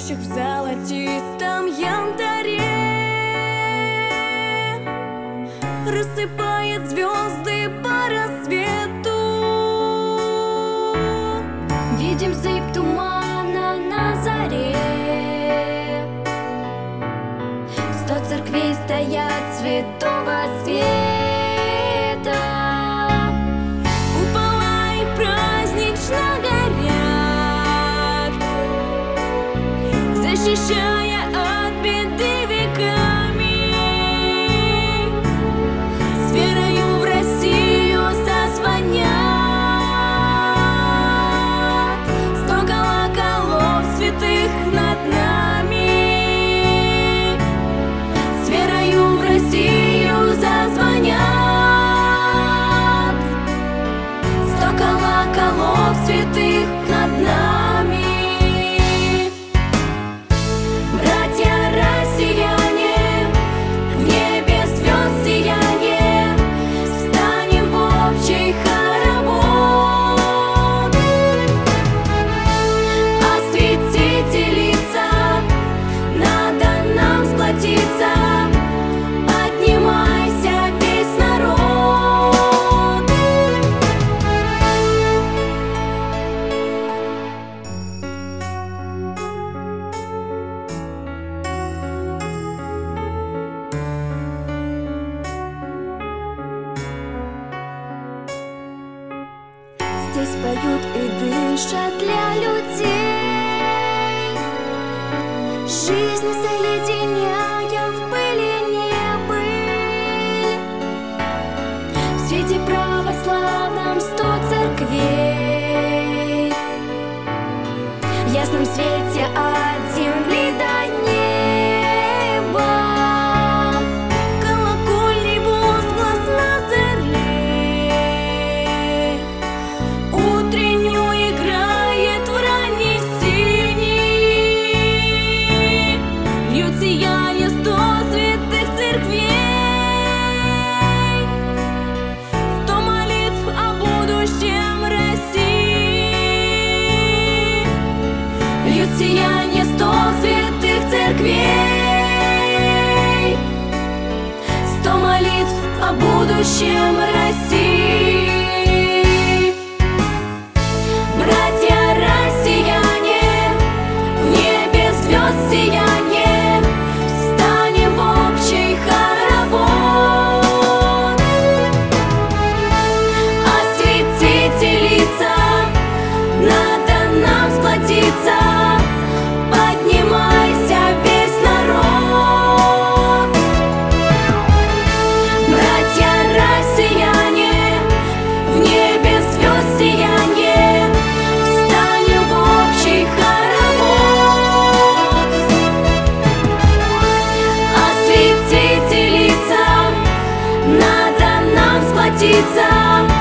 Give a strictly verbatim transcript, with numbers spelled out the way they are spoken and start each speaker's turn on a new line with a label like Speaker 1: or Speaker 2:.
Speaker 1: тонущих в золотистом янтаре, рассыпает звезды по рассвету. Видим сыпь тумана на заре, сто церквей стоят святого света, купола их празднично горят, защищая от беды веками. С верою в Россию зазвонят сто колоколов святых над нами. С верою в Россию зазвонят сто колоколов святых над нами. Здесь поют и дышат для людей, жизнь соединяя в пыли небыль. В свете православном сто церквей, в ясном свете от земли до неба. Колокольный возглас на заре утреннюю играет в ранней синей. Льют сияние сто святых церквей, сто молитв о будущем России. Льют сияние сто святых церквей, сто молитв о будущем России. Братья россияне, в небе звезд сияние, встанем в общий хоровод. Осветите лица, надо нам сплотиться, поднимайся весь народ. Братья россияне, в небе звезд сияние, встанем в общий хоровод. Осветите лица, надо нам сплотиться,